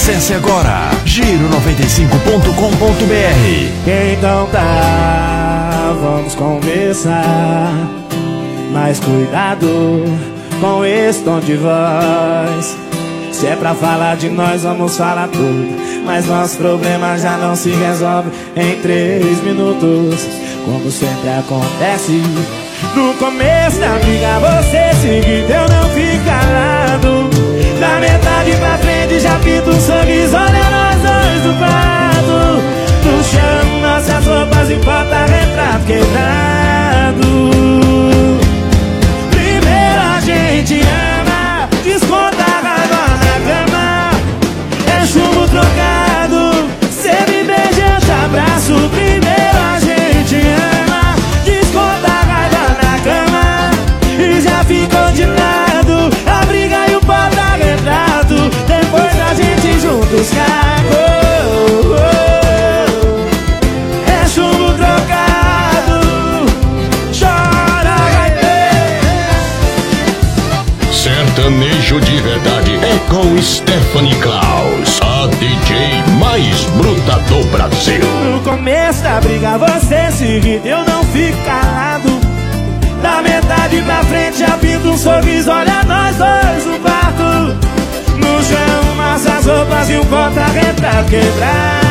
Acesse agora giro95.com.br. Então tá, vamos conversar, mas cuidado com esse tom de voz. Se é pra falar de nós, vamos falar tudo, mas nosso problema já não se resolve em 3 minutos, como sempre acontece. No começo da briga você seguiu, eu não fico calado. Da metade pra frente já pinta um sorriso, olha nós dois no quarto. No chão, nossas roupas e porta-retrato quebrado. Primeiro a gente ama, desconta a raiva na cama. É chumbo trocado, cê me beija, eu te abraço. Primeiro a gente ama, desconta a raiva na cama. E já ficou de lado a briga e o porta-retrato. Depois a gente junta os cacos. É chumbo trocado, chora, vai ter. Sertanejo de verdade é com Stephanie Klaus, a DJ mais bruta do Brasil. No começo da briga você se irrita, eu não fico calado. Da metade pra frente já pinta um sorriso, olha nós dois no quarto. No chão, nossas roupas e um porta-retrato quebrado.